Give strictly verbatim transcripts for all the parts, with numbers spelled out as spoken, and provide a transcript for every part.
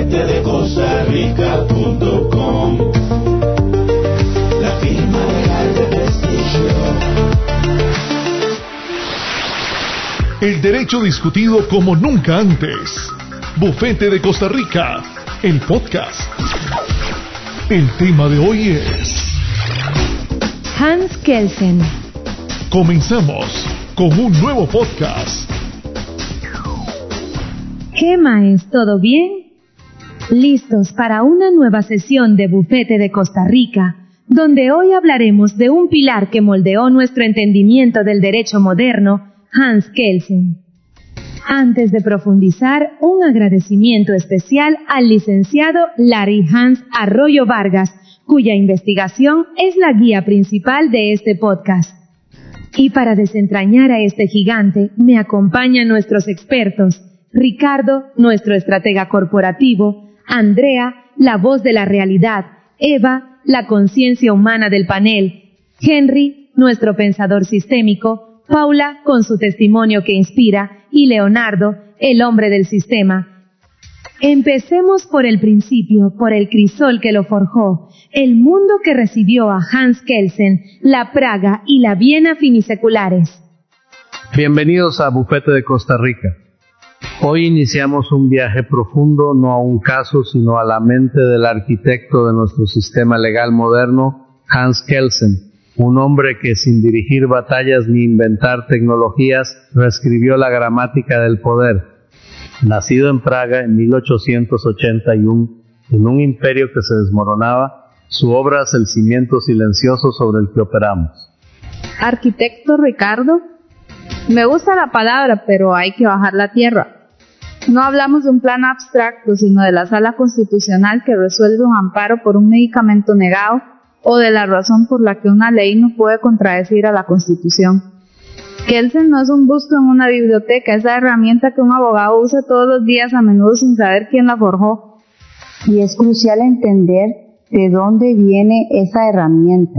bufete de costa rica punto com, la firma legal de prestigio. El derecho discutido como nunca antes. Bufete de Costa Rica, el podcast. El tema de hoy es Hans Kelsen. Comenzamos con un nuevo podcast. ¿Qué más? ¿Todo bien? ¿Listos para una nueva sesión de Bufete de Costa Rica, donde hoy hablaremos de un pilar que moldeó nuestro entendimiento del derecho moderno, Hans Kelsen? Antes de profundizar, un agradecimiento especial al licenciado Larry Hans Arroyo Vargas, cuya investigación es la guía principal de este podcast. Y para desentrañar a este gigante, me acompañan nuestros expertos, Ricardo, nuestro estratega corporativo, Andrea, la voz de la realidad, Eva, la conciencia humana del panel, Henry, nuestro pensador sistémico, Paula, con su testimonio que inspira, y Leonardo, el hombre del sistema. Empecemos por el principio, por el crisol que lo forjó, el mundo que recibió a Hans Kelsen, la Praga y la Viena finiseculares. Bienvenidos a Bufete de Costa Rica. Hoy iniciamos un viaje profundo, no a un caso, sino a la mente del arquitecto de nuestro sistema legal moderno, Hans Kelsen, un hombre que sin dirigir batallas ni inventar tecnologías, reescribió la gramática del poder. Nacido en Praga en mil ochocientos ochenta y uno, en un imperio que se desmoronaba, su obra es el cimiento silencioso sobre el que operamos. Arquitecto Ricardo, me gusta la palabra, pero hay que bajar la tierra. No hablamos de un plan abstracto, sino de la sala constitucional que resuelve un amparo por un medicamento negado, o de la razón por la que una ley no puede contradecir a la Constitución. Kelsen no es un busto en una biblioteca, es la herramienta que un abogado usa todos los días, a menudo sin saber quién la forjó. Y es crucial entender de dónde viene esa herramienta.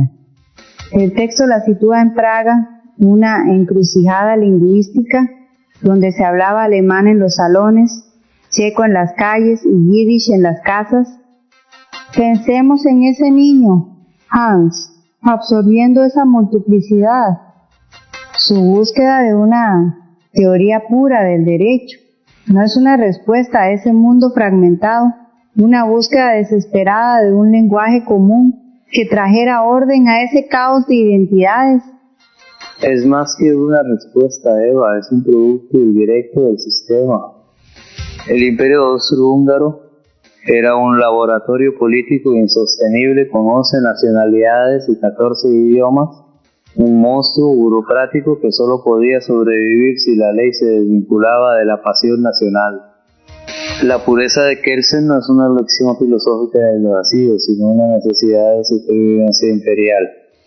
El texto la sitúa en Praga, una encrucijada lingüística, donde se hablaba alemán en los salones, checo en las calles y yiddish en las casas. Pensemos en ese niño, Hans, absorbiendo esa multiplicidad, su búsqueda de una teoría pura del derecho. No es una respuesta a ese mundo fragmentado, una búsqueda desesperada de un lenguaje común que trajera orden a ese caos de identidades. Es más que una respuesta, Eva, es un producto indirecto del sistema. El Imperio Austrohúngaro era un laboratorio político insostenible con once nacionalidades y catorce idiomas, un monstruo burocrático que solo podía sobrevivir si la ley se desvinculaba de la pasión nacional. La pureza de Kelsen no es una lección filosófica del vacío, sino una necesidad de supervivencia imperial,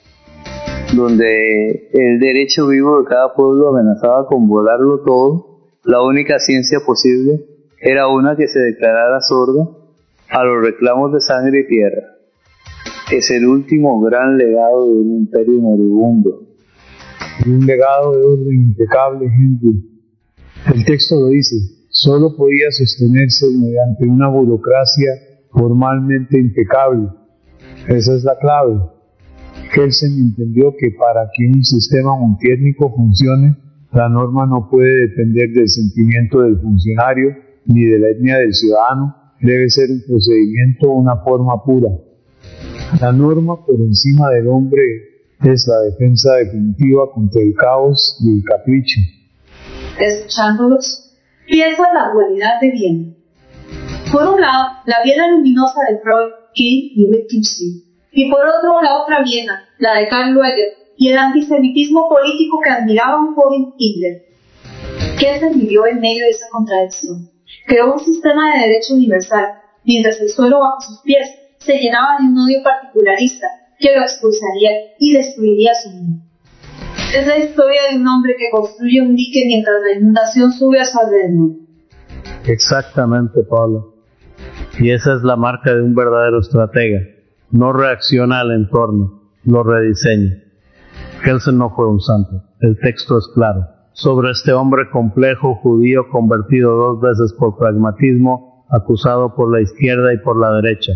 donde el derecho vivo de cada pueblo amenazaba con volarlo todo. La única ciencia posible era una que se declarara sorda a los reclamos de sangre y tierra. Es el último gran legado de un imperio moribundo. Un legado de orden impecable, Henry. El texto lo dice, solo podía sostenerse mediante una burocracia formalmente impecable. Esa es la clave. Kelsen entendió que para que un sistema multiétnico funcione, la norma no puede depender del sentimiento del funcionario ni de la etnia del ciudadano. Debe ser un procedimiento, una forma pura. La norma por encima del hombre es la defensa definitiva contra el caos y el capricho. Escuchándolos, piensa en la dualidad de Viena. Por un lado, la Viena luminosa de Freud, King y Wittgenstein, y por otro, la otra Viena, la de Karl Lueger, y el antisemitismo político que admiraba un joven Hitler. Kelsen vivió en medio de esa contradicción. Creó un sistema de derecho universal, mientras el suelo bajo sus pies se llenaba de un odio particularista que lo expulsaría y destruiría su mundo. Es la historia de un hombre que construye un dique mientras la inundación sube a su alrededor. Exactamente, Pablo. Y esa es la marca de un verdadero estratega. No reacciona al entorno, lo rediseña. Kelsen no fue un santo. El texto es claro. Sobre este hombre complejo, judío, convertido dos veces por pragmatismo, acusado por la izquierda y por la derecha,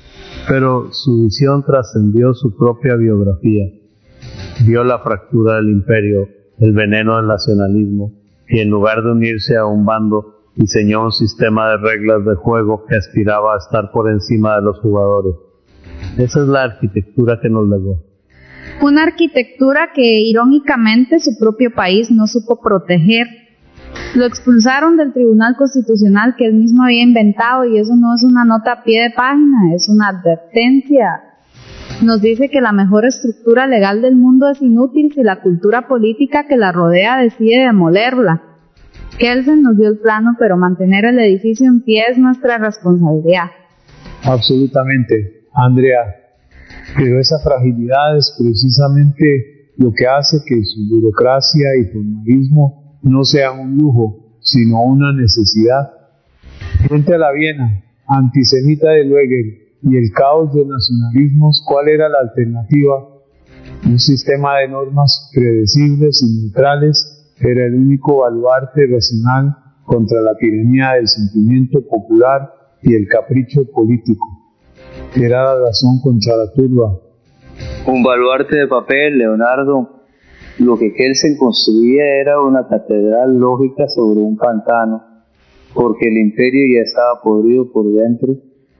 pero su visión trascendió su propia biografía. Vio la fractura del imperio, el veneno del nacionalismo, y en lugar de unirse a un bando, diseñó un sistema de reglas de juego que aspiraba a estar por encima de los jugadores. Esa es la arquitectura que nos legó. Una arquitectura que irónicamente su propio país no supo proteger. Lo expulsaron del Tribunal Constitucional que él mismo había inventado, y eso no es una nota a pie de página, es una advertencia. Nos dice que la mejor estructura legal del mundo es inútil si la cultura política que la rodea decide demolerla. Kelsen nos dio el plano, pero mantener el edificio en pie es nuestra responsabilidad. Absolutamente, Andrea. Pero esa fragilidad es precisamente lo que hace que su burocracia y formalismo no sean un lujo, sino una necesidad. Frente a la Viena antisemita de Lueger y el caos de nacionalismos, ¿cuál era la alternativa? Un sistema de normas predecibles y neutrales era el único baluarte racional contra la tiranía del sentimiento popular y el capricho político. Era la razón contra la turba. Un baluarte de papel, Leonardo. Lo que Kelsen construía era una catedral lógica sobre un pantano, porque el imperio ya estaba podrido por dentro.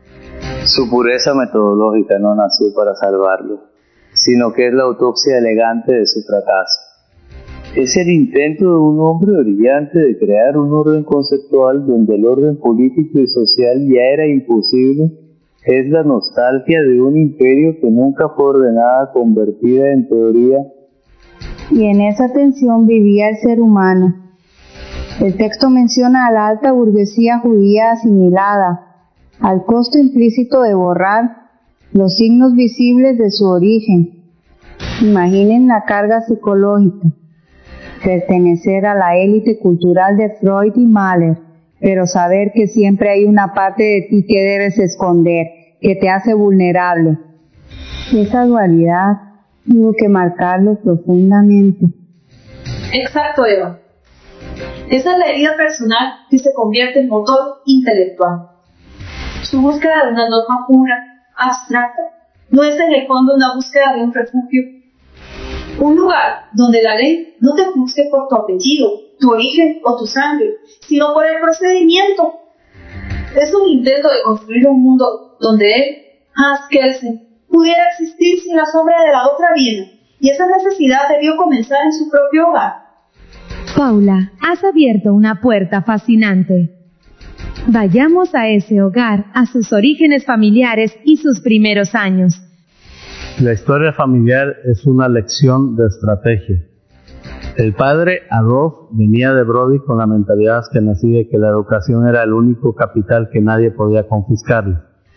Su pureza metodológica no nació para salvarlo, sino que es la autopsia elegante de su fracaso. Es el intento de un hombre brillante de crear un orden conceptual donde el orden político y social ya era imposible. Es la nostalgia de un imperio que nunca fue ordenada, convertida en teoría. Y en esa tensión vivía el ser humano. El texto menciona a la alta burguesía judía asimilada, al costo implícito de borrar los signos visibles de su origen. Imaginen la carga psicológica. Pertenecer a la élite cultural de Freud y Mahler, pero saber que siempre hay una parte de ti que debes esconder, que te hace vulnerable. Esa dualidad tuvo que marcarlo profundamente. Exacto, Eva. Esa es la herida personal que se convierte en motor intelectual. Su búsqueda de una norma pura, abstracta, no es en el fondo una búsqueda de un refugio. Un lugar donde la ley no te juzgue por tu apellido, tu origen o tu sangre, sino por el procedimiento. Es un intento de construir un mundo donde él, Hans Kelsen, pudiera existir sin la sombra de la otra Viena, y esa necesidad debió comenzar en su propio hogar. Paula, has abierto una puerta fascinante. Vayamos a ese hogar, a sus orígenes familiares y sus primeros años. La historia familiar es una lección de estrategia. El padre, Adolf, venía de Brody con la mentalidad askenazí de que la educación era el único capital que nadie podía confiscarle.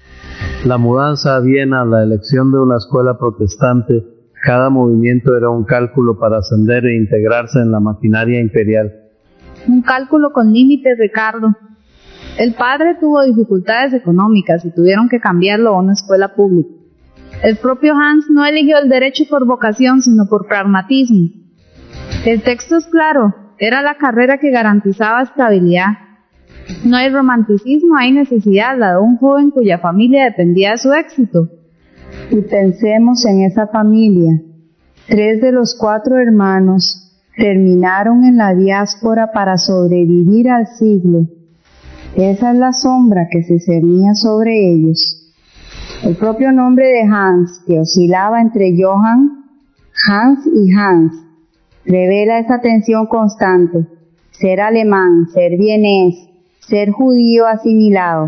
La mudanza a Viena, la elección de una escuela protestante, cada movimiento era un cálculo para ascender e integrarse en la maquinaria imperial. Un cálculo con límites, Ricardo. El padre tuvo dificultades económicas y tuvieron que cambiarlo a una escuela pública. El propio Hans no eligió el derecho por vocación, sino por pragmatismo. El texto es claro, era la carrera que garantizaba estabilidad. No hay romanticismo, hay necesidad, la de un joven cuya familia dependía de su éxito. Y pensemos en esa familia. Tres de los cuatro hermanos terminaron en la diáspora para sobrevivir al siglo. Esa es la sombra que se cernía sobre ellos. El propio nombre de Hans, que oscilaba entre Johann, Hans y Hans, revela esa tensión constante. Ser alemán, ser vienés, ser judío asimilado.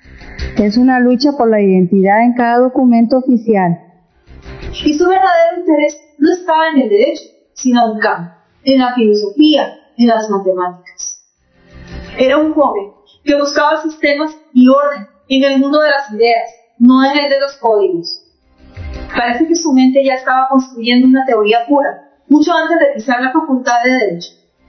Es una lucha por la identidad en cada documento oficial. Y su verdadero interés no estaba en el derecho, sino en el campo, en la filosofía, en las matemáticas. Era un joven que buscaba sistemas y orden en el mundo de las ideas, no en el de los códigos. Parece que su mente ya estaba construyendo una teoría pura, mucho antes de pisar la facultad de Derecho.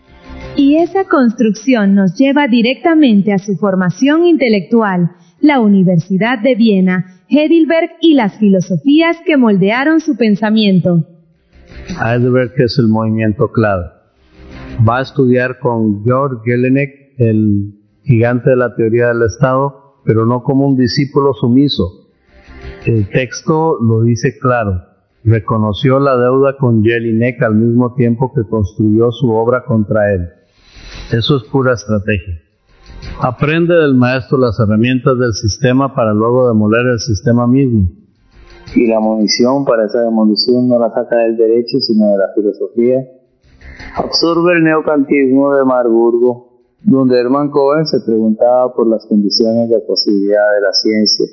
Y esa construcción nos lleva directamente a su formación intelectual, la Universidad de Viena, Heidelberg y las filosofías que moldearon su pensamiento. Heidelberg es el movimiento clave. Va a estudiar con Georg Jelinek, el gigante de la teoría del Estado, pero no como un discípulo sumiso. El texto lo dice claro. Reconoció la deuda con Jelinek al mismo tiempo que construyó su obra contra él. Eso es pura estrategia. Aprende del maestro las herramientas del sistema para luego demoler el sistema mismo. Y la munición para esa demolición no la saca del derecho, sino de la filosofía. Absorbe el neocantismo de Marburgo, donde Hermann Cohen se preguntaba por las condiciones de posibilidad de la ciencia.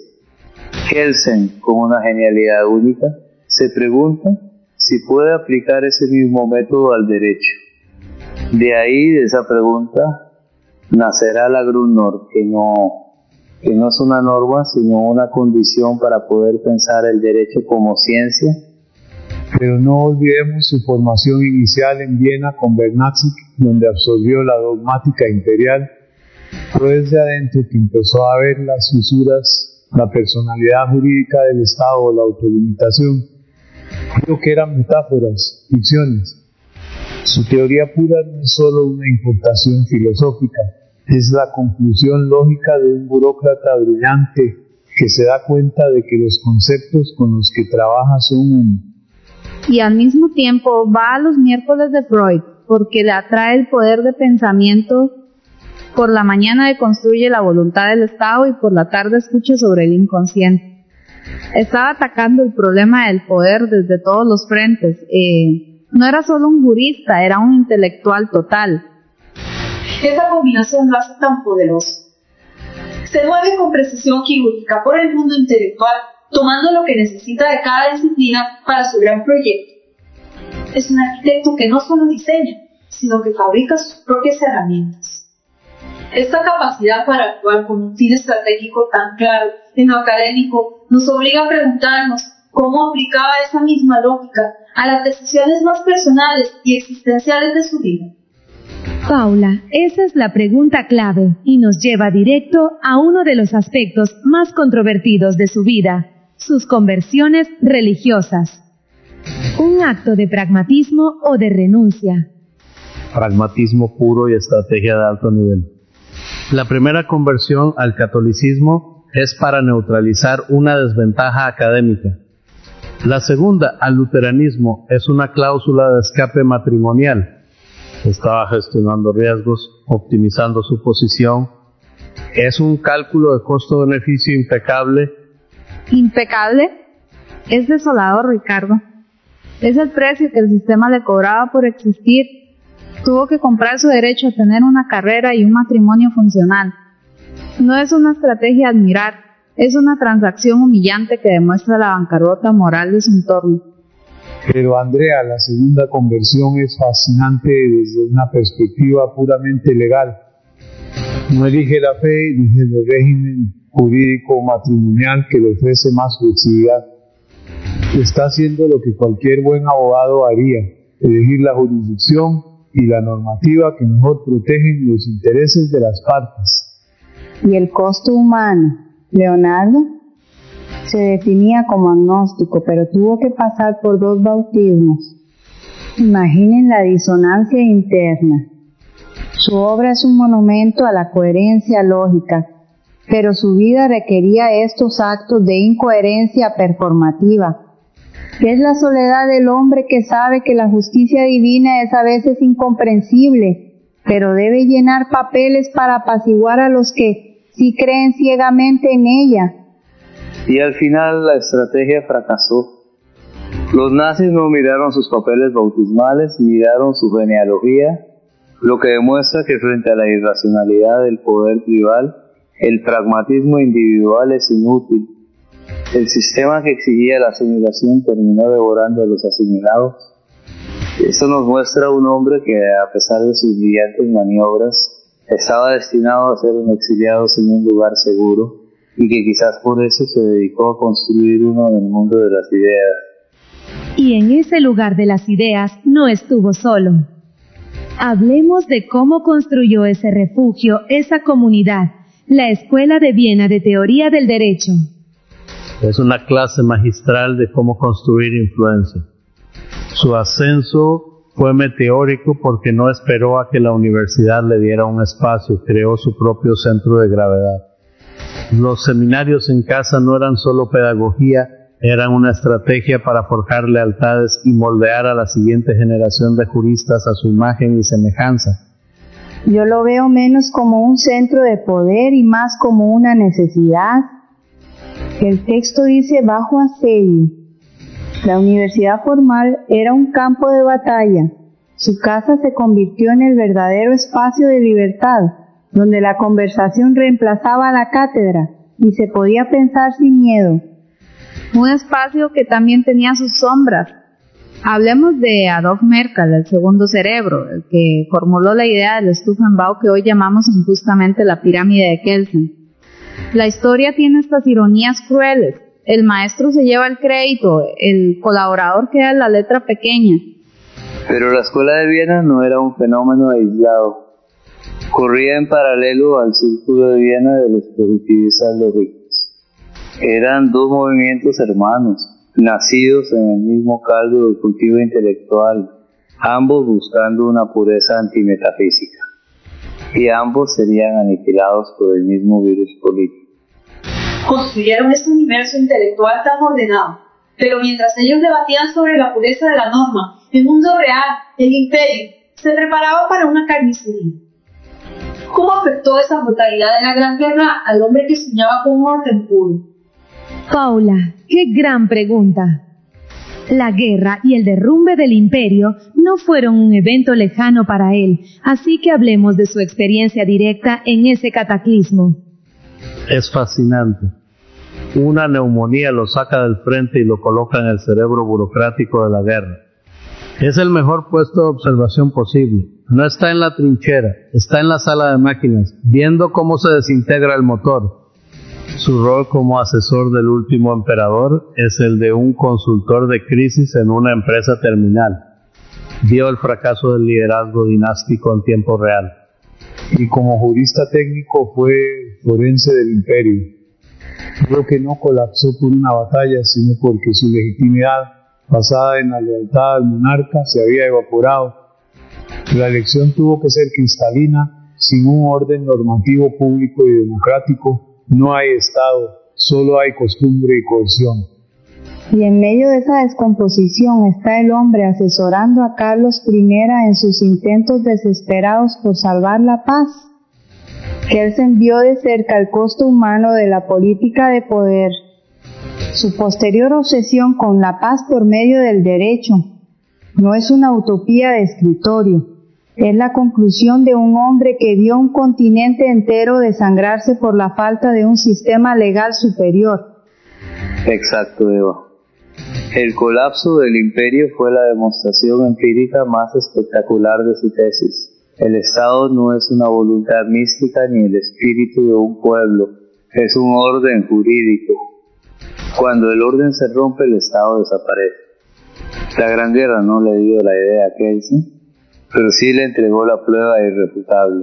Kelsen, con una genialidad única, se pregunta si puede aplicar ese mismo método al derecho. De ahí, de esa pregunta, nacerá la Grundnorm, que no, que no es una norma, sino una condición para poder pensar el derecho como ciencia. Pero no olvidemos su formación inicial en Viena con Bernatzky, donde absorbió la dogmática imperial. Fue desde adentro que empezó a ver las fisuras, la personalidad jurídica del Estado o la autolimitación. Creo que eran metáforas, ficciones. Su teoría pura no es solo una importación filosófica, es la conclusión lógica de un burócrata brillante que se da cuenta de que los conceptos con los que trabaja son uno. Y al mismo tiempo va a los miércoles de Freud, porque le atrae el poder de pensamiento. Por la mañana deconstruye la voluntad del Estado y por la tarde escucha sobre el inconsciente. Estaba atacando el problema del poder desde todos los frentes. Eh, no era solo un jurista, era un intelectual total. Esa combinación lo hace tan poderoso. Se mueve con precisión quirúrgica por el mundo intelectual, tomando lo que necesita de cada disciplina para su gran proyecto. Es un arquitecto que no solo diseña, sino que fabrica sus propias herramientas. Esta capacidad para actuar con un fin estratégico tan claro en lo académico nos obliga a preguntarnos cómo aplicaba esa misma lógica a las decisiones más personales y existenciales de su vida. Paula, esa es la pregunta clave y nos lleva directo a uno de los aspectos más controvertidos de su vida, sus conversiones religiosas. ¿Un acto de pragmatismo o de renuncia? Pragmatismo puro y estrategia de alto nivel. La primera conversión al catolicismo es para neutralizar una desventaja académica. La segunda, al luteranismo, es una cláusula de escape matrimonial. Estaba gestionando riesgos, optimizando su posición. Es un cálculo de costo-beneficio impecable. ¿Impecable? Es desolador, Ricardo. Es el precio que el sistema le cobraba por existir. Tuvo que comprar su derecho a tener una carrera y un matrimonio funcional. No es una estrategia a admirar, es una transacción humillante que demuestra la bancarrota moral de su entorno. Pero Andrea, la segunda conversión es fascinante desde una perspectiva puramente legal. No elige la fe, elige el régimen jurídico matrimonial que le ofrece más flexibilidad. Está haciendo lo que cualquier buen abogado haría, elegir la jurisdicción y la normativa que mejor protegen los intereses de las partes. ¿Y el costo humano? Leonardo se definía como agnóstico, pero tuvo que pasar por dos bautismos. Imaginen la disonancia interna. Su obra es un monumento a la coherencia lógica, pero su vida requería estos actos de incoherencia performativa. ¿Qué es la soledad del hombre que sabe que la justicia divina es a veces incomprensible, pero debe llenar papeles para apaciguar a los que sí creen ciegamente en ella? Y al final la estrategia fracasó. Los nazis no miraron sus papeles bautismales, miraron su genealogía, lo que demuestra que frente a la irracionalidad del poder tribal, el pragmatismo individual es inútil. El sistema que exigía la asimilación terminó devorando a los asimilados. Esto nos muestra un hombre que, a pesar de sus brillantes maniobras, estaba destinado a ser un exiliado sin un lugar seguro, y que quizás por eso se dedicó a construir uno en el mundo de las ideas. Y en ese lugar de las ideas no estuvo solo. Hablemos de cómo construyó ese refugio, esa comunidad, la Escuela de Viena de Teoría del Derecho. Es una clase magistral de cómo construir influencia. Su ascenso fue meteórico porque no esperó a que la universidad le diera un espacio, creó su propio centro de gravedad. Los seminarios en casa no eran solo pedagogía, eran una estrategia para forjar lealtades y moldear a la siguiente generación de juristas a su imagen y semejanza. Yo lo veo menos como un centro de poder y más como una necesidad. El texto dice bajo asedio. La universidad formal era un campo de batalla. Su casa se convirtió en el verdadero espacio de libertad, donde la conversación reemplazaba a la cátedra y se podía pensar sin miedo. Un espacio que también tenía sus sombras. Hablemos de Adolf Merkle, el segundo cerebro, el que formuló la idea del Stufenbau que hoy llamamos injustamente la pirámide de Kelsen. La historia tiene estas ironías crueles. El maestro se lleva el crédito, el colaborador queda en la letra pequeña. Pero la escuela de Viena no era un fenómeno aislado. Corría en paralelo al círculo de Viena de los positivistas ricos. Eran dos movimientos hermanos, nacidos en el mismo caldo del cultivo intelectual, ambos buscando una pureza antimetafísica. Y ambos serían aniquilados por el mismo virus político. Construyeron este universo intelectual tan ordenado, pero mientras ellos debatían sobre la pureza de la norma, el mundo real, el imperio, se preparaba para una carnicería. ¿Cómo afectó esa brutalidad de la Gran Guerra al hombre que soñaba con un orden puro? Paula, qué gran pregunta. La guerra y el derrumbe del imperio no fueron un evento lejano para él, así que hablemos de su experiencia directa en ese cataclismo. Es fascinante. Una neumonía lo saca del frente y lo coloca en el cerebro burocrático de la guerra. Es el mejor puesto de observación posible. No está en la trinchera, está en la sala de máquinas, viendo cómo se desintegra el motor. Su rol como asesor del último emperador es el de un consultor de crisis en una empresa terminal. Vio el fracaso del liderazgo dinástico en tiempo real. Y como jurista técnico fue forense del imperio. Creo que no colapsó por una batalla, sino porque su legitimidad, basada en la lealtad al monarca, se había evaporado. La elección tuvo que ser cristalina. Sin un orden normativo público y democrático, no hay Estado, solo hay costumbre y coerción. Y en medio de esa descomposición está el hombre asesorando a Carlos primero en sus intentos desesperados por salvar la paz. Kelsen vio de cerca el costo humano de la política de poder. Su posterior obsesión con la paz por medio del derecho no es una utopía de escritorio, es la conclusión de un hombre que vio un continente entero desangrarse por la falta de un sistema legal superior. Exacto, Eva. El colapso del imperio fue la demostración empírica más espectacular de su tesis. El Estado no es una voluntad mística ni el espíritu de un pueblo, es un orden jurídico. Cuando el orden se rompe, el Estado desaparece. La Gran Guerra no le dio la idea a Kelsen, pero sí le entregó la prueba irrefutable.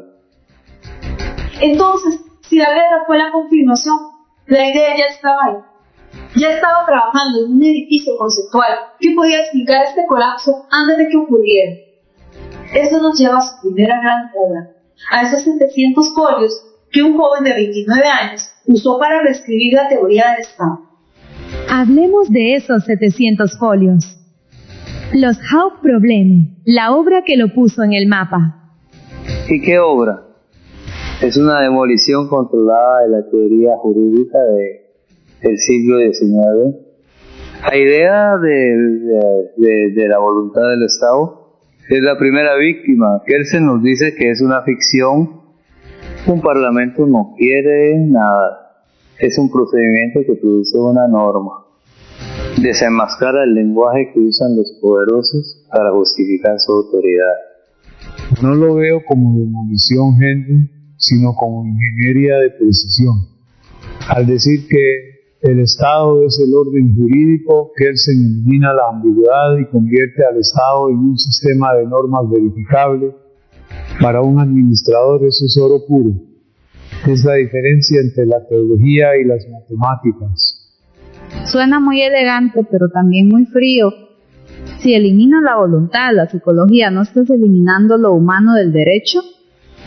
Entonces, si la guerra fue la confirmación, la idea ya estaba ahí. Ya estaba trabajando en un edificio conceptual que podía explicar este colapso antes de que ocurriera. Eso nos lleva a su primera gran obra, a esos setecientos folios que un joven de veintinueve años usó para reescribir la teoría del Estado. Hablemos de esos setecientos folios. Los Hauptprobleme, la obra que lo puso en el mapa. ¿Y qué obra? Es una demolición controlada de la teoría jurídica de, del siglo diecinueve. La idea de, de, de, de la voluntad del Estado es la primera víctima. Kelsen nos dice que es una ficción. Un parlamento no quiere nada. Es un procedimiento que produce una norma. Desenmascara el lenguaje que usan los poderosos para justificar su autoridad. No lo veo como demolición, Henry, sino como ingeniería de precisión. Al decir que el Estado es el orden jurídico, Kelsen elimina la ambigüedad y convierte al Estado en un sistema de normas verificable. Para un administrador eso es oro puro. Es la diferencia entre la teología y las matemáticas. Suena muy elegante, pero también muy frío. Si eliminas la voluntad, la psicología, ¿no estás eliminando lo humano del derecho?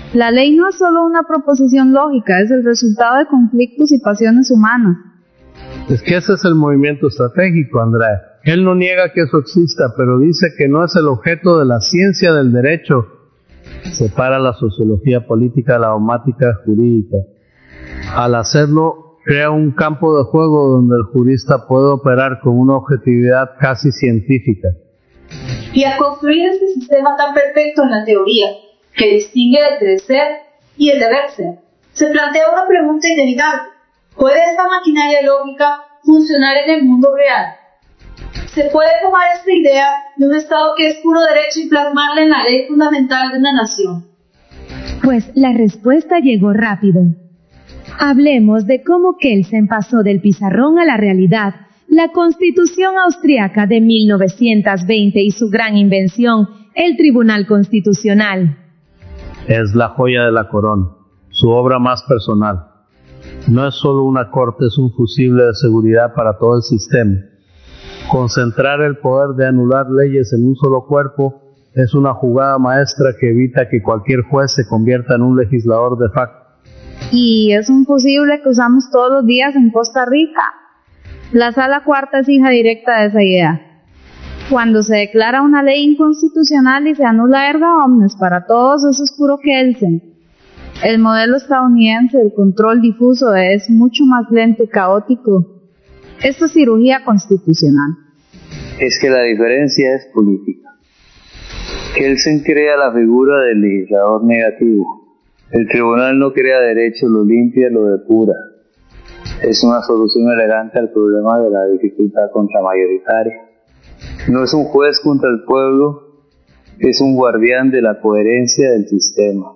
La ley no es solo una proposición lógica, es el resultado de conflictos y pasiones humanas. Es que ese es el movimiento estratégico, Andrea. Él no niega que eso exista, pero dice que no es el objeto de la ciencia del derecho. Separa la sociología política de la dogmática jurídica. Al hacerlo, crea un campo de juego donde el jurista puede operar con una objetividad casi científica. Y al construir este sistema tan perfecto en la teoría, que distingue el deber ser y el deber ser, se plantea una pregunta inevitable. ¿Puede esta maquinaria lógica funcionar en el mundo real? ¿Se puede tomar esta idea de un Estado que es puro derecho y plasmarla en la ley fundamental de una nación? Pues la respuesta llegó rápido. Hablemos de cómo Kelsen pasó del pizarrón a la realidad, la Constitución austriaca de mil novecientos veinte y su gran invención, el Tribunal Constitucional. Es la joya de la corona, su obra más personal. No es solo una corte, es un fusible de seguridad para todo el sistema. Concentrar el poder de anular leyes en un solo cuerpo es una jugada maestra que evita que cualquier juez se convierta en un legislador de facto. Y es un fusible que usamos todos los días en Costa Rica. La Sala Cuarta es hija directa de esa idea. Cuando se declara una ley inconstitucional y se anula erga omnes para todos, eso es puro Kelsen. El modelo estadounidense del control difuso es mucho más lento y caótico. Esto es cirugía constitucional. Es que la diferencia es política. Kelsen crea la figura del legislador negativo. El tribunal no crea derecho, lo limpia, lo depura. Es una solución elegante al problema de la dificultad contramayoritaria. No es un juez contra el pueblo, es un guardián de la coherencia del sistema.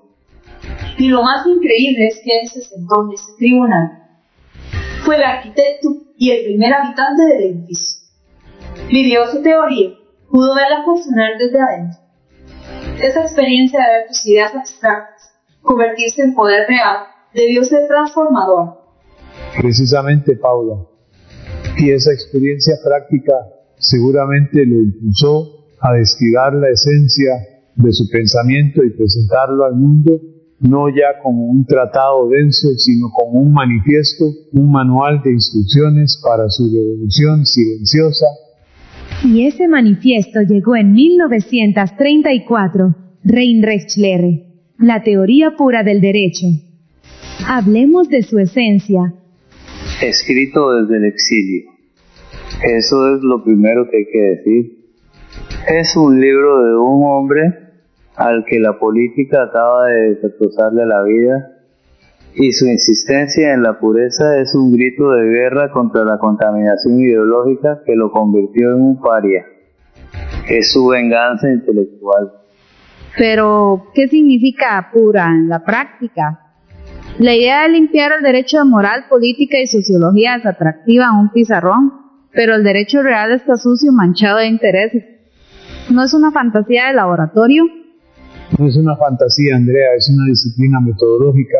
Y lo más increíble es que él se sentó en ese tribunal. Fue el arquitecto y el primer habitante del edificio. Vivió su teoría, pudo verla funcionar desde adentro. Esa experiencia de ver tus ideas abstractas convertirse en poder real debió ser transformadora. Precisamente, Paula. Y esa experiencia práctica seguramente lo impulsó a destilar la esencia de su pensamiento y presentarlo al mundo no ya como un tratado denso, sino como un manifiesto, un manual de instrucciones para su revolución silenciosa. Y ese manifiesto llegó en mil novecientos treinta y cuatro, Reinrechtslehre, la teoría pura del derecho. Hablemos de su esencia. Escrito desde el exilio. Eso es lo primero que hay que decir. Es un libro de un hombre al que la política acaba de destrozarle la vida, y su insistencia en la pureza es un grito de guerra contra la contaminación ideológica que lo convirtió en un paria. Es su venganza intelectual. Pero, ¿qué significa pura en la práctica? La idea de limpiar el derecho de moral, política y sociología es atractiva en un pizarrón, pero el derecho real está sucio, manchado de intereses. ¿No es una fantasía de laboratorio? No es una fantasía, Andrea, es una disciplina metodológica.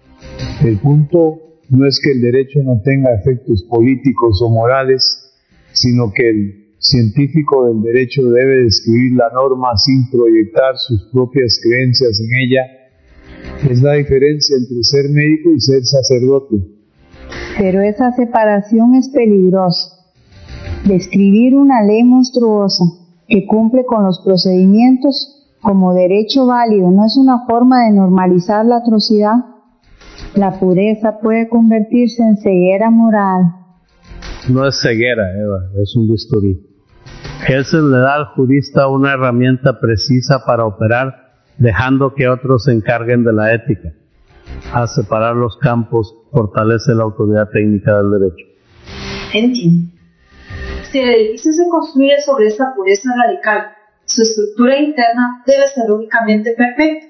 El punto no es que el derecho no tenga efectos políticos o morales, sino que el científico del derecho debe describir la norma sin proyectar sus propias creencias en ella. Es la diferencia entre ser médico y ser sacerdote. Pero esa separación es peligrosa. Describir una ley monstruosa que cumple con los procedimientos como derecho válido no es una forma de normalizar la atrocidad. La pureza puede convertirse en ceguera moral. No es ceguera, Eva, es un bisturí. Kelsen le da al jurista una herramienta precisa para operar, dejando que otros se encarguen de la ética. Al separar los campos, fortalece la autoridad técnica del derecho. Entiendo. Si el edificio se construye sobre esta pureza radical, su estructura interna debe ser lógicamente perfecta.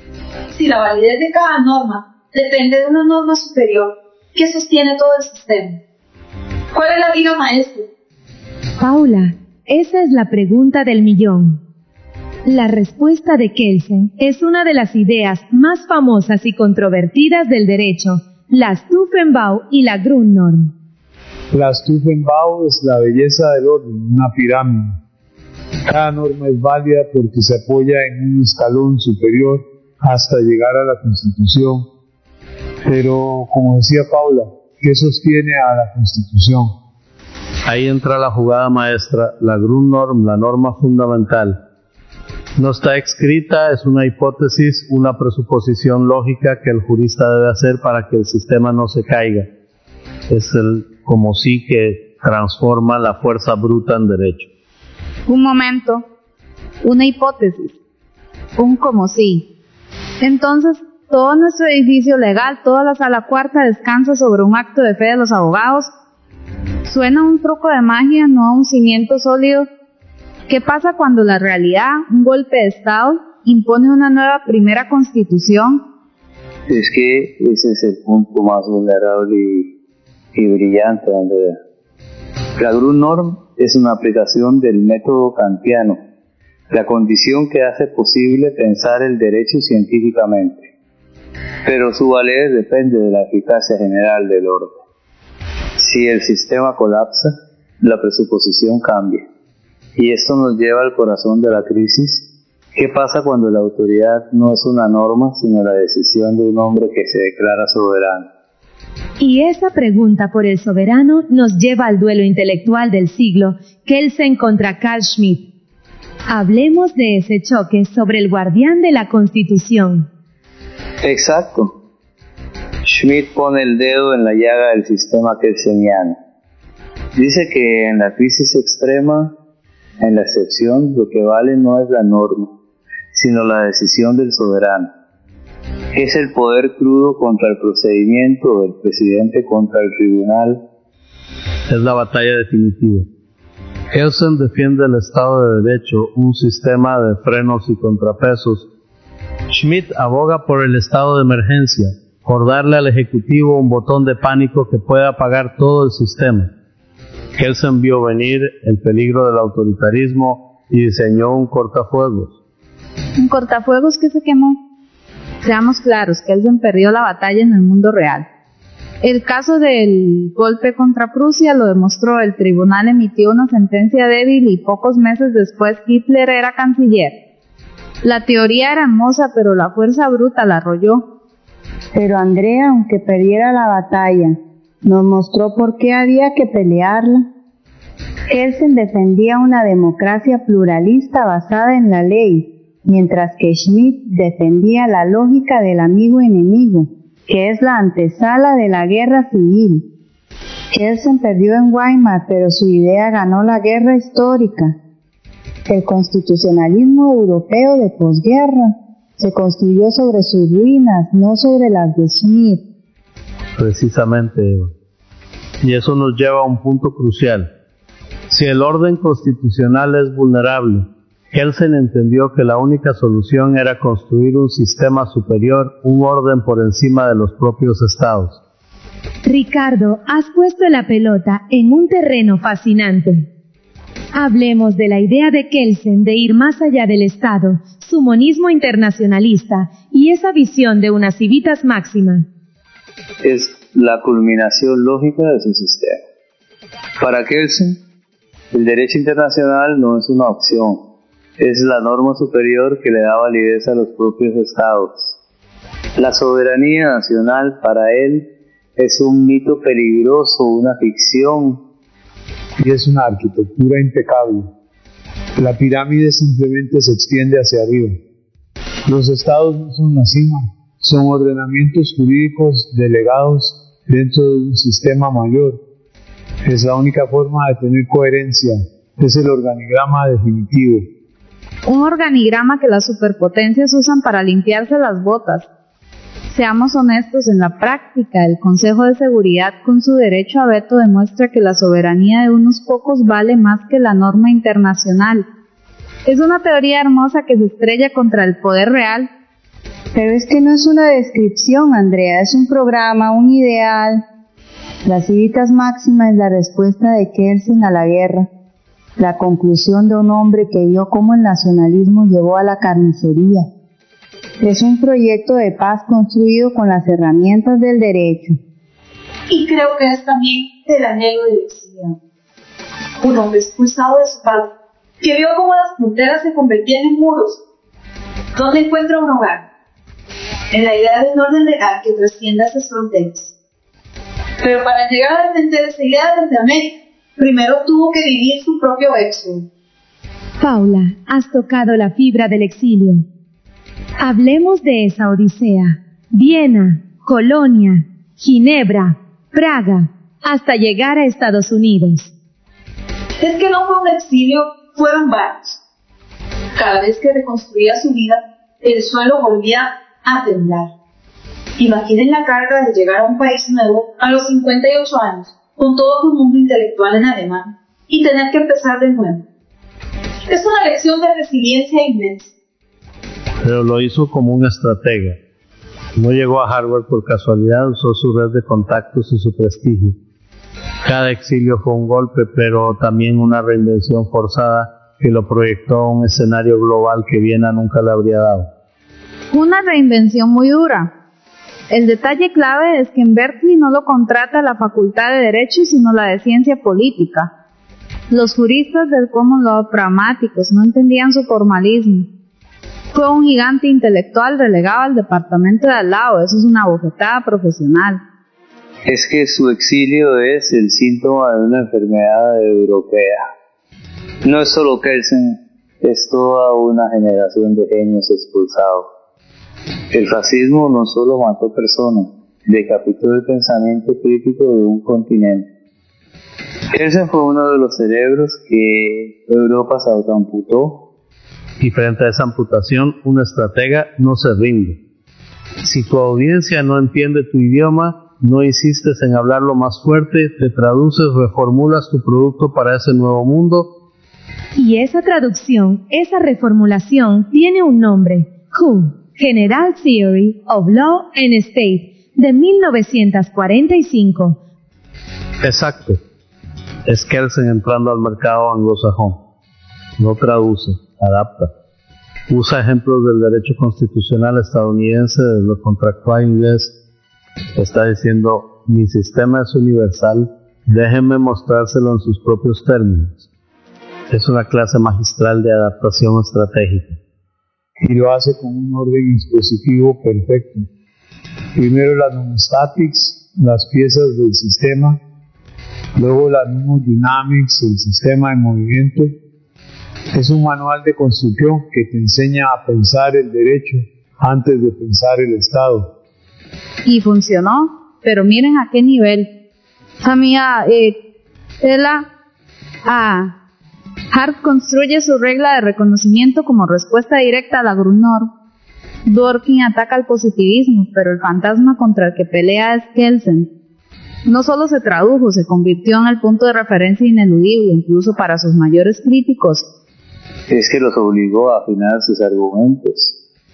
Si la validez de cada norma depende de una norma superior que sostiene todo el sistema, ¿cuál es la viga maestra? Paula, esa es la pregunta del millón. La respuesta de Kelsen es una de las ideas más famosas y controvertidas del derecho, la Stufenbau y la Grundnorm. La Stufenbau es la belleza del orden, una pirámide. Cada norma es válida porque se apoya en un escalón superior hasta llegar a la Constitución. Pero, como decía Paula, ¿qué sostiene a la Constitución? Ahí entra la jugada maestra, la Grundnorm, la norma fundamental. No está escrita, es una hipótesis, una presuposición lógica que el jurista debe hacer para que el sistema no se caiga. Es el como sí que transforma la fuerza bruta en derecho. Un momento, una hipótesis, un como sí. Entonces, todo nuestro edificio legal, toda la sala cuarta descansa sobre un acto de fe de los abogados. Suena un truco de magia, no a un cimiento sólido. ¿Qué pasa cuando la realidad, un golpe de Estado, impone una nueva primera constitución? Es que ese es el punto más vulnerable y, y brillante, Andrea. La Grundnorm es una aplicación del método kantiano, la condición que hace posible pensar el derecho científicamente. Pero su validez depende de la eficacia general del orden. Si el sistema colapsa, la presuposición cambia. Y esto nos lleva al corazón de la crisis. ¿Qué pasa cuando la autoridad no es una norma, sino la decisión de un hombre que se declara soberano? Y esa pregunta por el soberano nos lleva al duelo intelectual del siglo, Kelsen contra Carl Schmitt. Hablemos de ese choque sobre el guardián de la Constitución. Exacto. Schmitt pone el dedo en la llaga del sistema kelseniano. Dice que en la crisis extrema, en la excepción, lo que vale no es la norma, sino la decisión del soberano. Es el poder crudo contra el procedimiento, del presidente contra el tribunal. Es la batalla definitiva. Kelsen defiende el Estado de Derecho, un sistema de frenos y contrapesos. Schmitt aboga por el estado de emergencia, por darle al Ejecutivo un botón de pánico que pueda apagar todo el sistema. Kelsen vio venir el peligro del autoritarismo y diseñó un cortafuegos. Un cortafuegos que se quemó. Seamos claros, Kelsen perdió la batalla en el mundo real. El caso del golpe contra Prusia lo demostró. El tribunal emitió una sentencia débil y pocos meses después Hitler era canciller. La teoría era hermosa, pero la fuerza bruta la arrolló. Pero Andrea, aunque perdiera la batalla, nos mostró por qué había que pelearla. Kelsen defendía una democracia pluralista basada en la ley, mientras que Schmitt defendía la lógica del amigo-enemigo, que es la antesala de la guerra civil. Kelsen perdió en Weimar, pero su idea ganó la guerra histórica. El constitucionalismo europeo de posguerra se construyó sobre sus ruinas, no sobre las de Schmitt. Precisamente, Eva. Y eso nos lleva a un punto crucial. Si el orden constitucional es vulnerable, Kelsen entendió que la única solución era construir un sistema superior, un orden por encima de los propios estados. Ricardo, has puesto la pelota en un terreno fascinante. Hablemos de la idea de Kelsen de ir más allá del Estado, su monismo internacionalista y esa visión de una civitas máxima. Es la culminación lógica de su sistema. Para Kelsen, el derecho internacional no es una opción, es la norma superior que le da validez a los propios estados. La soberanía nacional para él es un mito peligroso, una ficción. Y es una arquitectura impecable. La pirámide simplemente se extiende hacia arriba. Los estados no son la cima, son ordenamientos jurídicos delegados dentro de un sistema mayor. Es la única forma de tener coherencia, es el organigrama definitivo. Un organigrama que las superpotencias usan para limpiarse las botas. Seamos honestos, en la práctica, el Consejo de Seguridad, con su derecho a veto, demuestra que la soberanía de unos pocos vale más que la norma internacional. Es una teoría hermosa que se estrella contra el poder real. Pero es que no es una descripción, Andrea, es un programa, un ideal. La civitas máxima es la respuesta de Kelsen a la guerra, la conclusión de un hombre que vio cómo el nacionalismo llevó a la carnicería. Es un proyecto de paz construido con las herramientas del derecho. Y creo que es también el anhelo del exiliado. Un hombre expulsado de su patria, que vio cómo las fronteras se convertían en muros. ¿Dónde encuentra un hogar? en la idea de un orden legal que trascienda esas fronteras. Pero para llegar a defender esa idea desde América, primero tuvo que vivir su propio éxodo. Paula, has tocado la fibra del exilio. Hablemos de esa odisea. Viena, Colonia, Ginebra, Praga, hasta llegar a Estados Unidos. Es que no fue un exilio, fueron varios. Cada vez que reconstruía su vida, el suelo volvía a temblar. Imaginen la carga de llegar a un país nuevo a los cincuenta y ocho años, con todo su mundo intelectual en alemán, y tener que empezar de nuevo. Es una lección de resiliencia inmensa. Pero lo hizo como un estratega. No llegó a Harvard por casualidad, usó su red de contactos y su prestigio. Cada exilio fue un golpe, pero también una reinvención forzada que lo proyectó a un escenario global que Viena nunca le habría dado. Una reinvención muy dura. El detalle clave es que en Berkeley no lo contrata la Facultad de Derecho, sino la de Ciencia Política. Los juristas del Common Law pragmáticos no entendían su formalismo. Fue un gigante intelectual relegado al departamento de al lado, eso es una bofetada profesional. Es que su exilio es el síntoma de una enfermedad europea. No es solo Kelsen, es toda una generación de genios expulsados. El fascismo no solo mató personas, decapitó el pensamiento crítico de un continente. Kelsen fue uno de los cerebros que Europa se autoamputó. Y frente a esa amputación, un estratega no se rinde. Si tu audiencia no entiende tu idioma, no insistes en hablarlo más fuerte, te traduces, reformulas tu producto para ese nuevo mundo. Y esa traducción, esa reformulación, tiene un nombre: C U, General Theory of Law and State, de mil novecientos cuarenta y cinco. Exacto. Es Kelsen entrando al mercado anglosajón. No traduce, adapta. Usa ejemplos del derecho constitucional estadounidense, de lo contractual inglés. Está diciendo, mi sistema es universal, déjenme mostrárselo en sus propios términos. Es una clase magistral de adaptación estratégica. Y lo hace con un orden expositivo perfecto. Primero las nomostatics, las piezas del sistema, luego la nomodynamics, el sistema de movimiento. Es un manual de construcción que te enseña a pensar el derecho antes de pensar el Estado. Y funcionó, pero miren a qué nivel. Amiga, eh, Ella, ah, Hart construye su regla de reconocimiento como respuesta directa a la Grunor. Dworkin ataca al positivismo, pero el fantasma contra el que pelea es Kelsen. No solo se tradujo, se convirtió en el punto de referencia ineludible, incluso para sus mayores críticos. Es que los obligó a afinar sus argumentos.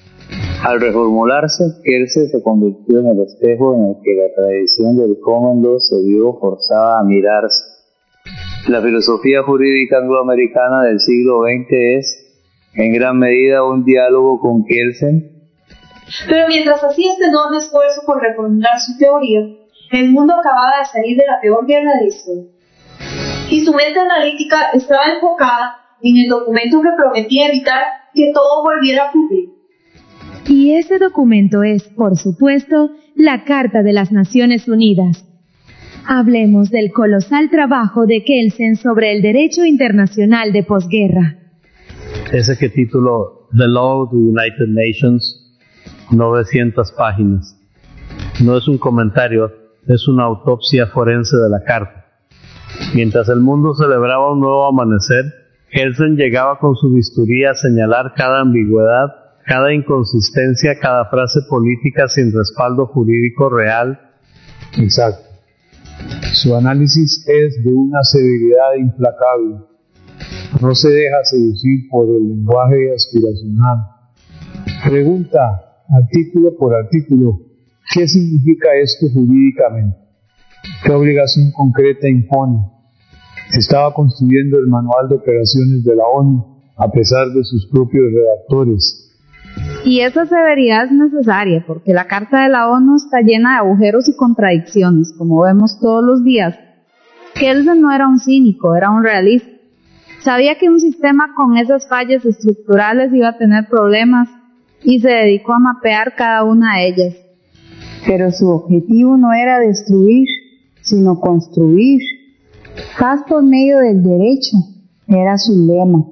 Al reformularse, Kelsen se convirtió en el espejo en el que la tradición del common law se vio forzada a mirarse. La filosofía jurídica angloamericana del siglo veinte es, en gran medida, un diálogo con Kelsen. Pero mientras hacía este enorme esfuerzo por reformular su teoría, el mundo acababa de salir de la peor guerra de la historia. Y su mente analítica estaba enfocada en el documento que prometía evitar que todo volviera a ocurrir. Y ese documento es, por supuesto, la Carta de las Naciones Unidas. Hablemos del colosal trabajo de Kelsen sobre el derecho internacional de posguerra. Ese que tituló The Law of the United Nations, novecientas páginas. No es un comentario, es una autopsia forense de la Carta. Mientras el mundo celebraba un nuevo amanecer, Kelsen llegaba con su bisturí a señalar cada ambigüedad, cada inconsistencia, cada frase política sin respaldo jurídico real. Exacto. Su análisis es de una severidad implacable. No se deja seducir por el lenguaje aspiracional. Pregunta, artículo por artículo, ¿qué significa esto jurídicamente? ¿Qué obligación concreta impone? Estaba construyendo el manual de operaciones de la ONU, a pesar de sus propios redactores. Y esa severidad es necesaria, porque la Carta de la ONU está llena de agujeros y contradicciones, como vemos todos los días. Kelsen no era un cínico, era un realista. Sabía que un sistema con esas fallas estructurales iba a tener problemas, y se dedicó a mapear cada una de ellas. Pero su objetivo no era destruir, sino construir. Paz por medio del derecho era su lema.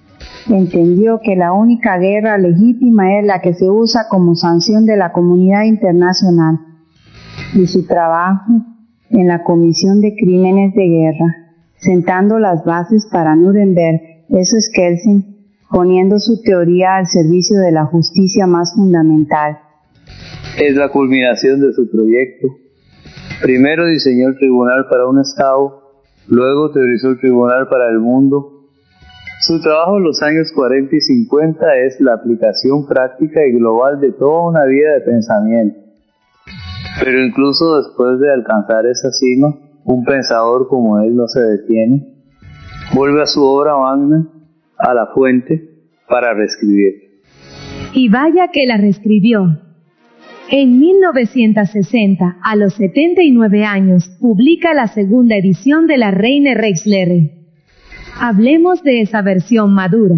Entendió que la única guerra legítima es la que se usa como sanción de la comunidad internacional. Y su trabajo en la Comisión de Crímenes de Guerra, sentando las bases para Nuremberg, eso es Kelsen, poniendo su teoría al servicio de la justicia más fundamental. Es la culminación de su proyecto. Primero diseñó el tribunal para un Estado, luego teorizó el tribunal para el mundo. Su trabajo en los años cuarenta y cincuenta es la aplicación práctica y global de toda una vida de pensamiento. Pero incluso después de alcanzar esa cima, un pensador como él no se detiene, vuelve a su obra magna, a la fuente, para reescribir. Y vaya que la reescribió. En mil novecientos sesenta, a los setenta y nueve años, publica la segunda edición de la Reine Reichslehre. Hablemos de esa versión madura.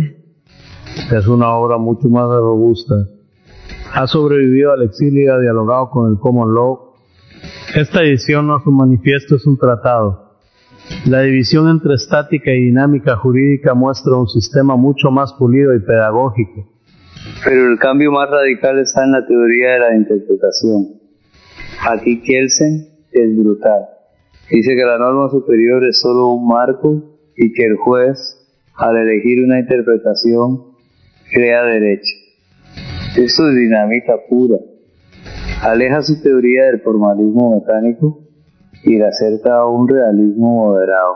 Es una obra mucho más robusta. Ha sobrevivido al exilio y ha dialogado con el Common Law. Esta edición no es un manifiesto, es un tratado. La división entre estática y dinámica jurídica muestra un sistema mucho más pulido y pedagógico. Pero el cambio más radical está en la teoría de la interpretación. Aquí Kelsen es brutal. Dice que la norma superior es solo un marco y que el juez, al elegir una interpretación, crea derecho. Esto es dinámica pura. Aleja su teoría del formalismo mecánico y la acerca a un realismo moderado.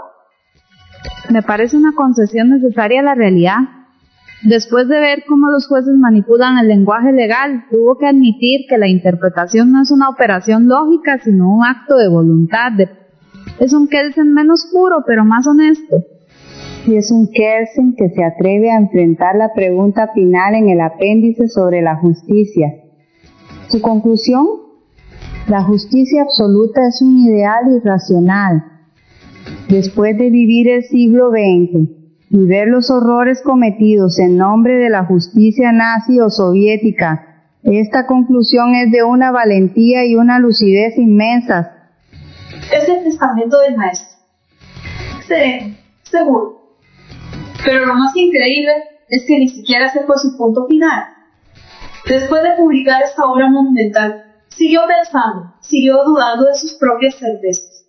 Me parece una concesión necesaria a la realidad. Después de ver cómo los jueces manipulan el lenguaje legal, tuvo que admitir que la interpretación no es una operación lógica, sino un acto de voluntad. De... Es un Kelsen menos puro, pero más honesto. Y es un Kelsen que se atreve a enfrentar la pregunta final en el apéndice sobre la justicia. Su conclusión: la justicia absoluta es un ideal irracional. Después de vivir el siglo veinte y ver los horrores cometidos en nombre de la justicia nazi o soviética, esta conclusión es de una valentía y una lucidez inmensas. Es el testamento del maestro. Sereno, seguro. Pero lo más increíble es que ni siquiera ese fue su punto final. Después de publicar esta obra monumental, siguió pensando, siguió dudando de sus propias certezas.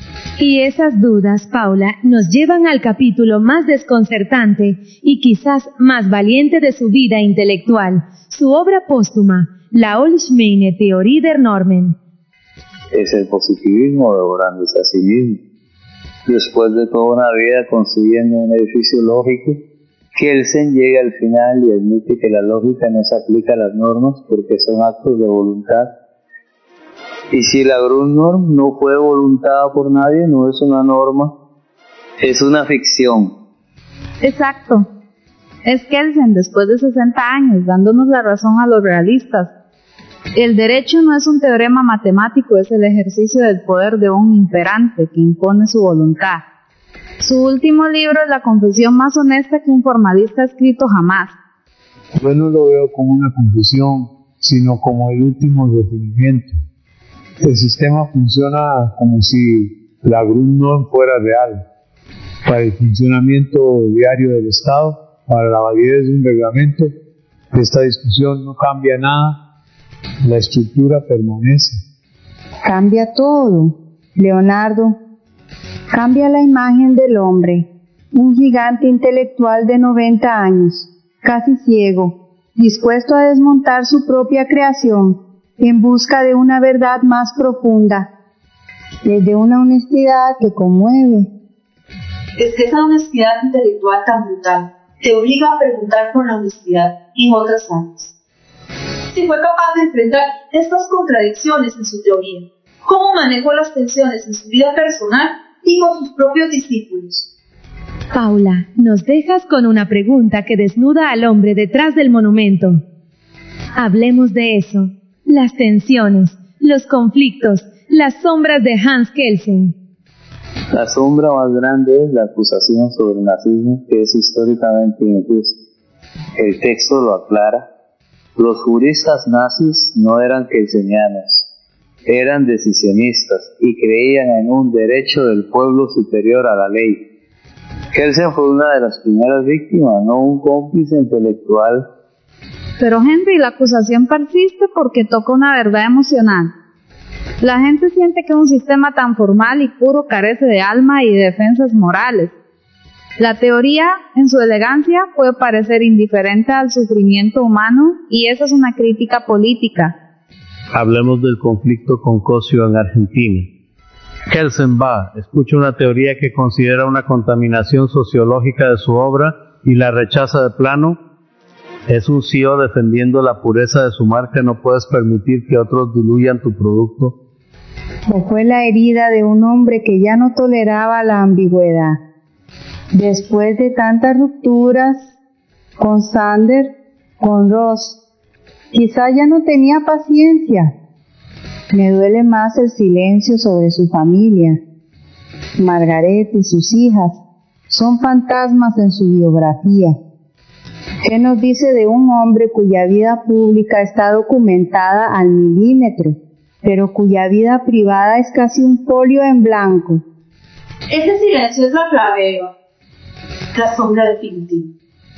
Y esas dudas, Paula, nos llevan al capítulo más desconcertante y quizás más valiente de su vida intelectual, su obra póstuma, la Allgemeine Theorie der Normen. Es el positivismo devorándose a sí mismo. Después de toda una vida construyendo un edificio lógico, Kelsen llega al final y admite que la lógica no se aplica a las normas porque son actos de voluntad. Y si la Grundnorm no fue voluntada por nadie, no es una norma, es una ficción. Exacto. Es Kelsen después de sesenta años, dándonos la razón a los realistas. El derecho no es un teorema matemático, es el ejercicio del poder de un imperante que impone su voluntad. Su último libro es la confesión más honesta que un formalista ha escrito jamás. Yo no lo veo como una confesión, sino como el último definimiento. El sistema funciona como si la Grundnorm fuera real. Para el funcionamiento diario del Estado, para la validez de un reglamento, esta discusión no cambia nada. La estructura permanece. Cambia todo, Leonardo. Cambia la imagen del hombre, un gigante intelectual de noventa años, casi ciego, dispuesto a desmontar su propia creación en busca de una verdad más profunda, desde una honestidad que conmueve. Es que esa honestidad intelectual tan brutal te obliga a preguntar por la honestidad en otras áreas. Si fue capaz de enfrentar estas contradicciones en su teoría, ¿cómo manejó las tensiones en su vida personal y con sus propios discípulos? Paula, nos dejas con una pregunta que desnuda al hombre detrás del monumento. Hablemos de eso, las tensiones, los conflictos, las sombras de Hans Kelsen. La sombra más grande es la acusación sobre el nazismo, que es históricamente injusta. El texto lo aclara. Los juristas nazis no eran kelsenianos, eran decisionistas y creían en un derecho del pueblo superior a la ley. Kelsen fue una de las primeras víctimas, no un cómplice intelectual. Pero Henry, la acusación persiste porque toca una verdad emocional. La gente siente que un sistema tan formal y puro carece de alma y de defensas morales. La teoría, en su elegancia, puede parecer indiferente al sufrimiento humano y esa es una crítica política. Hablemos del conflicto con Cosio en Argentina. Kelsen va, escucha una teoría que considera una contaminación sociológica de su obra y la rechaza de plano. Es un C E O defendiendo la pureza de su marca, no puedes permitir que otros diluyan tu producto. O fue la herida de un hombre que ya no toleraba la ambigüedad. Después de tantas rupturas con Sander, con Ross, quizá ya no tenía paciencia. Me duele más el silencio sobre su familia. Margaret y sus hijas son fantasmas en su biografía. ¿Qué nos dice de un hombre cuya vida pública está documentada al milímetro, pero cuya vida privada es casi un folio en blanco? Ese silencio es la clave, Eva. La sombra definitiva.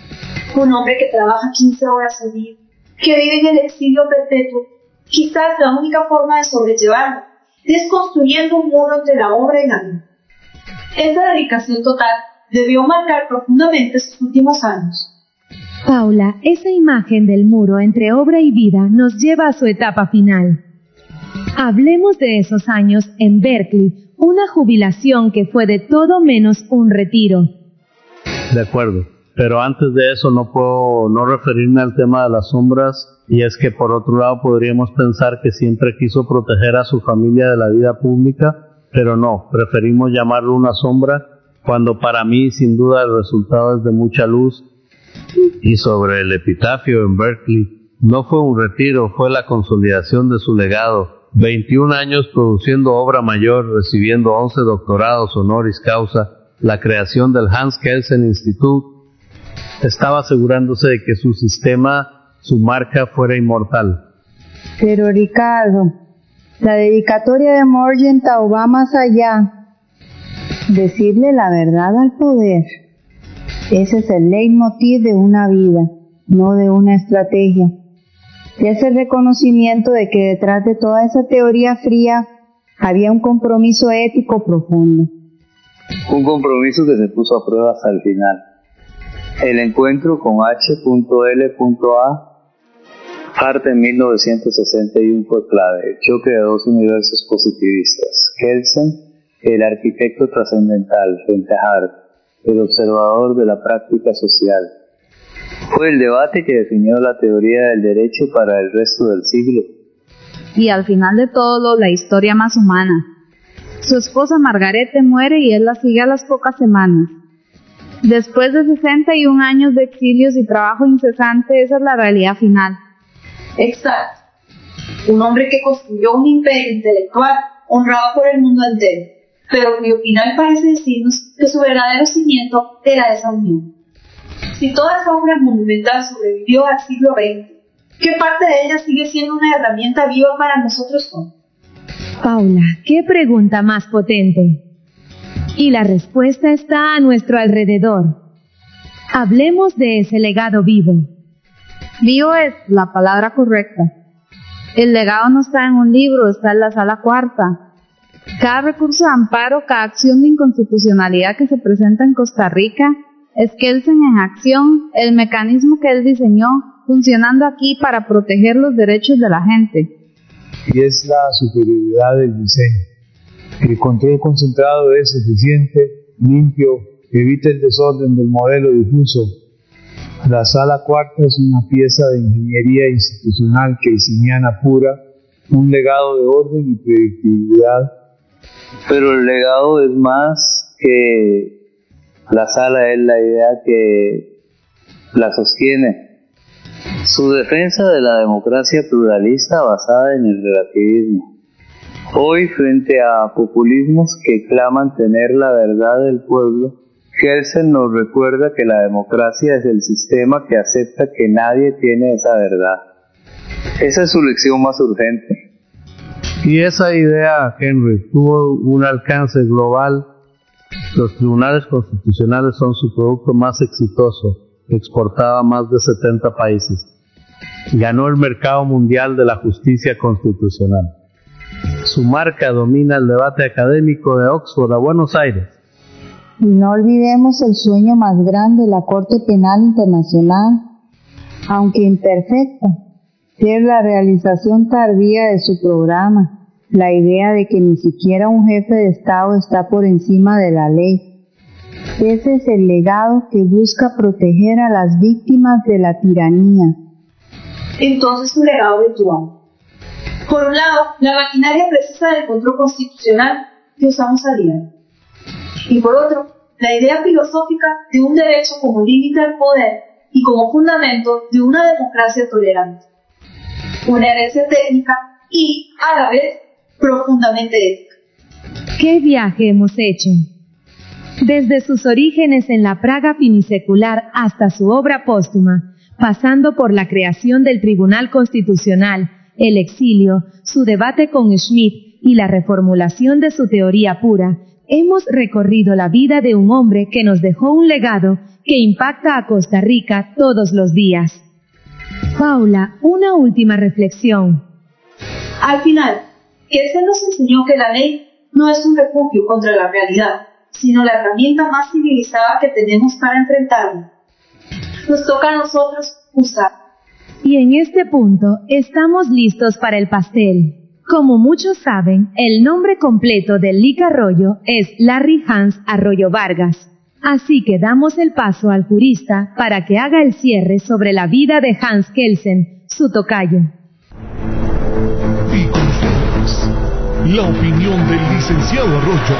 Un hombre que trabaja quince horas al día, que vive en el exilio perpetuo, quizás la única forma de sobrellevarlo es construyendo un muro entre la obra y la vida. Esa dedicación total debió marcar profundamente sus últimos años. Paula, esa imagen del muro entre obra y vida nos lleva a su etapa final. Hablemos de esos años en Berkeley, una jubilación que fue de todo menos un retiro. De acuerdo, pero antes de eso no puedo no referirme al tema de las sombras, y es que por otro lado podríamos pensar que siempre quiso proteger a su familia de la vida pública, pero no, preferimos llamarlo una sombra, cuando para mí sin duda el resultado es de mucha luz. Y sobre el epitafio en Berkeley, no fue un retiro, fue la consolidación de su legado. veintiún años produciendo obra mayor, recibiendo once doctorados honoris causa, la creación del Hans Kelsen Institute, estaba asegurándose de que su sistema, su marca, fuera inmortal. Pero Ricardo, la dedicatoria de Morgenthau va más allá. Decirle la verdad al poder. Ese es el leitmotiv de una vida, no de una estrategia. Es el reconocimiento de que detrás de toda esa teoría fría había un compromiso ético profundo. Un compromiso que se puso a prueba hasta el final. El encuentro con H L A, parte en mil novecientos sesenta y uno, fue clave. El choque de dos universos positivistas. Kelsen, el arquitecto trascendental, frente a Hart, el observador de la práctica social. Fue el debate que definió la teoría del derecho para el resto del siglo. Y al final de todo, la historia más humana. Su esposa Margarete muere y él la sigue a las pocas semanas. Después de sesenta y un años de exilios y trabajo incesante, esa es la realidad final. Exacto. Un hombre que construyó un imperio intelectual honrado por el mundo entero, pero cuyo final parece decirnos que su verdadero cimiento era esa unión. Si toda esa obra monumental sobrevivió al siglo veinte, ¿qué parte de ella sigue siendo una herramienta viva para nosotros hoy? Paula, qué pregunta más potente. Y la respuesta está a nuestro alrededor. Hablemos de ese legado vivo. Vivo es la palabra correcta. El legado no está en un libro, está en la sala cuarta. Cada recurso de amparo, cada acción de inconstitucionalidad que se presenta en Costa Rica es Kelsen en acción, el mecanismo que él diseñó, funcionando aquí para proteger los derechos de la gente. Y es la superioridad del diseño. El control concentrado es eficiente, limpio, evita el desorden del modelo difuso. La sala cuarta es una pieza de ingeniería institucional keynesiana pura, un legado de orden y predictibilidad. Pero el legado es más que la sala, es la idea que la sostiene. Su defensa de la democracia pluralista basada en el relativismo. Hoy, frente a populismos que claman tener la verdad del pueblo, Kelsen nos recuerda que la democracia es el sistema que acepta que nadie tiene esa verdad. Esa es su lección más urgente. Y esa idea, Henry, tuvo un alcance global. Los tribunales constitucionales son su producto más exitoso, exportado a más de setenta países. Ganó el mercado mundial de la justicia constitucional. Su marca domina el debate académico de Oxford a Buenos Aires. Y no olvidemos el sueño más grande de la Corte Penal Internacional, aunque imperfecta, que es la realización tardía de su programa. La idea de que ni siquiera un jefe de Estado está por encima de la ley. Ese es el legado que busca proteger a las víctimas de la tiranía. Entonces, un legado virtual. Por un lado, la maquinaria precisa del control constitucional que usamos a diario. Y por otro, la idea filosófica de un derecho como límite al poder y como fundamento de una democracia tolerante. Una herencia técnica y, a la vez, profundamente ética. ¿Qué viaje hemos hecho? Desde sus orígenes en la Praga finisecular hasta su obra póstuma, pasando por la creación del Tribunal Constitucional, el exilio, su debate con Schmitt y la reformulación de su teoría pura, hemos recorrido la vida de un hombre que nos dejó un legado que impacta a Costa Rica todos los días. Paula, una última reflexión. Al final, Kelsen nos enseñó que la ley no es un refugio contra la realidad, sino la herramienta más civilizada que tenemos para enfrentarla. Nos toca a nosotros usar. Y en este punto estamos listos para el pastel. Como muchos saben, el nombre completo de Lic Arroyo es Larry Hans Arroyo Vargas. Así que damos el paso al jurista para que haga el cierre sobre la vida de Hans Kelsen, su tocayo. Y con ustedes, la opinión del licenciado Arroyo.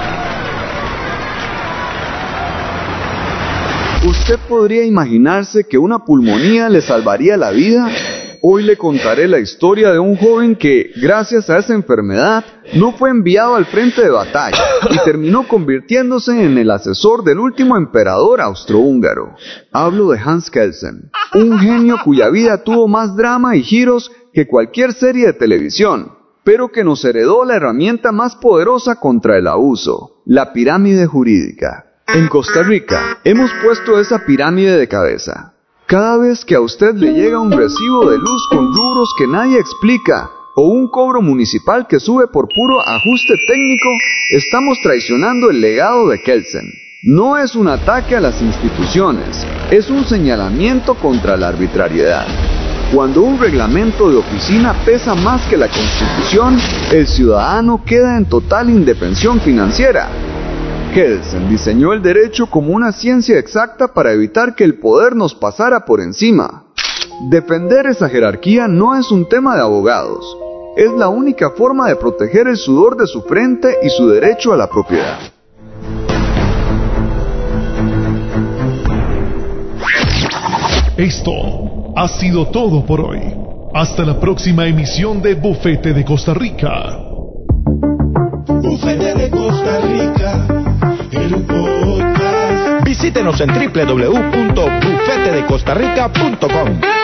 ¿Usted podría imaginarse que una pulmonía le salvaría la vida? Hoy le contaré la historia de un joven que, gracias a esa enfermedad, no fue enviado al frente de batalla y terminó convirtiéndose en el asesor del último emperador austrohúngaro. Hablo de Hans Kelsen, un genio cuya vida tuvo más drama y giros que cualquier serie de televisión, pero que nos heredó la herramienta más poderosa contra el abuso, la pirámide jurídica. En Costa Rica, hemos puesto esa pirámide de cabeza. Cada vez que a usted le llega un recibo de luz con rubros que nadie explica, o un cobro municipal que sube por puro ajuste técnico, estamos traicionando el legado de Kelsen. No es un ataque a las instituciones, es un señalamiento contra la arbitrariedad. Cuando un reglamento de oficina pesa más que la Constitución, el ciudadano queda en total indefensión financiera. Kelsen diseñó el derecho como una ciencia exacta para evitar que el poder nos pasara por encima. Defender esa jerarquía no es un tema de abogados. Es la única forma de proteger el sudor de su frente y su derecho a la propiedad. Esto ha sido todo por hoy. Hasta la próxima emisión de Bufete de Costa Rica. Bufete de Costa Rica, el podcast. Visítenos en doble u doble u doble u punto bufete de costa rica punto com.